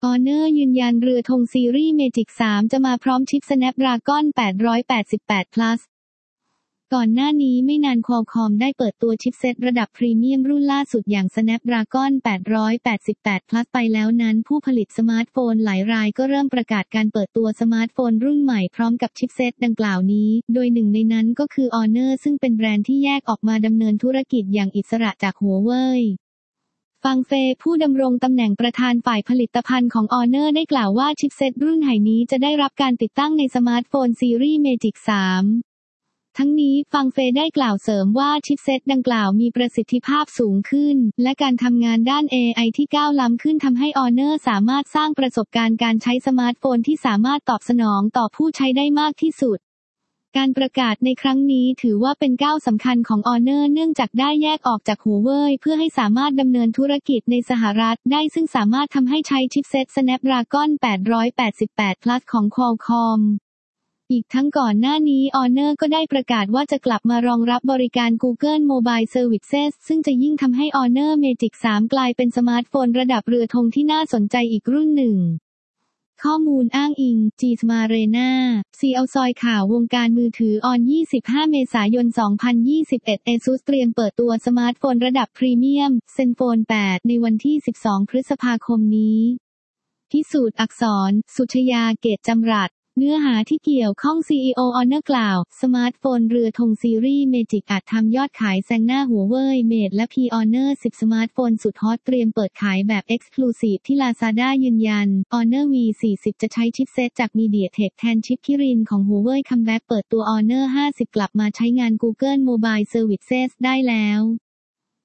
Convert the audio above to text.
Honor ยืนยันเรือธงซีรีส์ Magic 3 จะมาพร้อมชิป Snapdragon 888 Plus ก่อนหน้านี้ไม่นาน Qualcomm ได้เปิดตัวชิปเซ็ตระดับพรีเมียมรุ่นล่าสุดอย่าง Snapdragon 888 Plus ไปแล้วนั้นผู้ผลิตสมาร์ทโฟนหลายรายก็เริ่มประกาศการเปิดตัวสมาร์ทโฟนรุ่นใหม่พร้อมกับชิปเซ็ตดังกล่าวนี้โดยหนึ่งในนั้นก็คือ Honor ซึ่งเป็นแบรนด์ที่แยกออกมาดำเนินธุรกิจอย่างอิสระจากหัวเว่ยฟังเฟยผู้ดำรงตำแหน่งประธานฝ่ายผลิตภัณฑ์ของ Honor ได้กล่าวว่าชิปเซ็ตรุ่นใหม่นี้จะได้รับการติดตั้งในสมาร์ทโฟนซีรีส์ Magic 3ทั้งนี้ฟังเฟยได้กล่าวเสริมว่าชิปเซ็ตดังกล่าวมีประสิทธิภาพสูงขึ้นและการทำงานด้าน AI ที่ก้าวล้ำขึ้นทำให้ Honor สามารถสร้างประสบการณ์การใช้สมาร์ทโฟนที่สามารถตอบสนองต่อผู้ใช้ได้มากที่สุดการประกาศในครั้งนี้ถือว่าเป็นก้าวสำคัญของ Honor เนื่องจากได้แยกออกจากหัวเว่ยเพื่อให้สามารถดำเนินธุรกิจในสหรัฐได้ซึ่งสามารถทำให้ใช้ชิปเซ็ต Snapdragon 888 Plus ของ Qualcommอีกทั้งก่อนหน้านี้ Honor ก็ได้ประกาศว่าจะกลับมารองรับบริการ Google Mobile Services ซึ่งจะยิ่งทำให้ Honor Magic 3 กลายเป็นสมาร์ทโฟนระดับเรือธงที่น่าสนใจอีกรุ่นหนึ่งข้อมูลอ้างอิง Gsmarena CL ซอยข่าววงการมือถือออน 25 เมษายน 2021 ASUS เตรียมเปิดตัวสมาร์ทโฟนระดับพรีเมียม Zenfone 8 ในวันที่ 12 พฤษภาคมนี้พิสูจน์อักษร สุชยา เกตจำรัดเนื้อหาที่เกี่ยวข้อง CEO Honor กล่าวสมาร์ทโฟนเรือธงซีรีส์ Magic อาจทำยอดขายแซงหน้าหัวเว่ย Mate และ P Honor 10 สมาร์ทโฟนสุดฮอตเตรียมเปิดขายแบบ Exclusive ที่ Lazada ยืนยัน Honor V40 จะใช้ชิปเซ็ตจาก MediaTek แทนชิปคิรินของหัวเว่ยคัมแบ็กเปิดตัว Honor 50 กลับมาใช้งาน Google Mobile Services ได้แล้ว